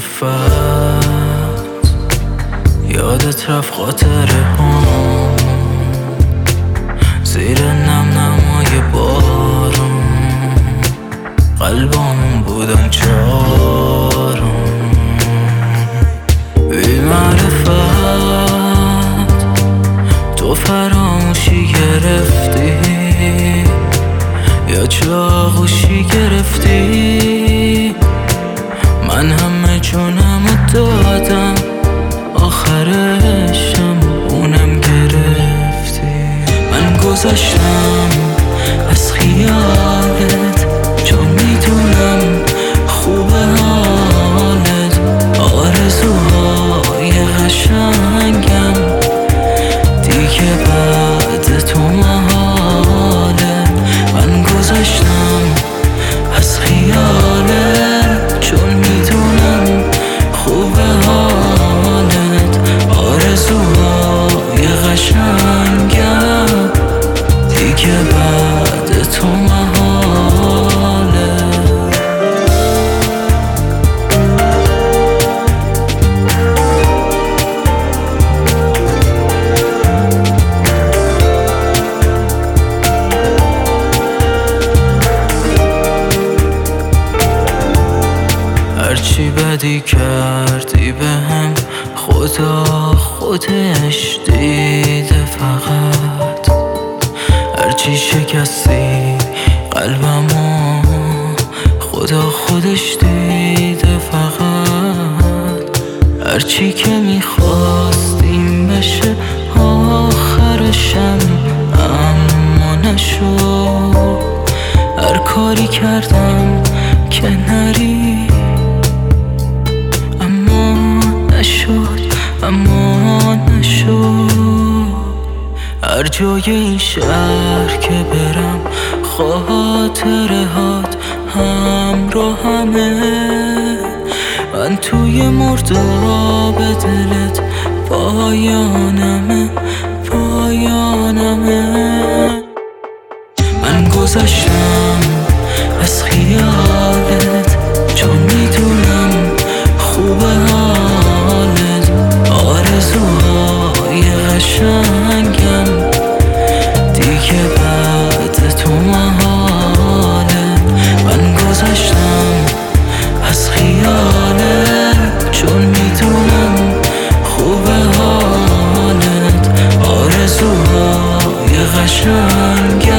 معرفت یادت رفت خاطره هم زیر نم نمای بارون قلبامون بودن چارون بی معرفت تو فراموشی گرفتی یا چه آغوشی گرفتی من همه جونمو دادم آخرشم اونم گرفتی من گذشتم از خیالت چون میدونم خوبه حالت آرزوهای قشنگم دیگه بعد تو محاله من گذشتم از خیالت چون میدونم خوبه حالت آرزوهای قشنگم دیگه بعد تو محاله هرچی بدی کردی بهم خدا خودش دیده فقط هرچی شکستی قلبمو خدا خودش دیده فقط هرچی که میخواستیم بشه آخرشم اما نشد هر کاری کردم که نری اما نشد هر جای این شهر که برم خاطره هات همراهمه من توی مرداب دلت پایانمه من گذشتم از خیالت چون میدونم خوبه حالت آرزوهای قشنگم دیگه بعد تو محاله من گذشتم از خیالت چون میدونم خوبه حالت آرزوهای قشنگم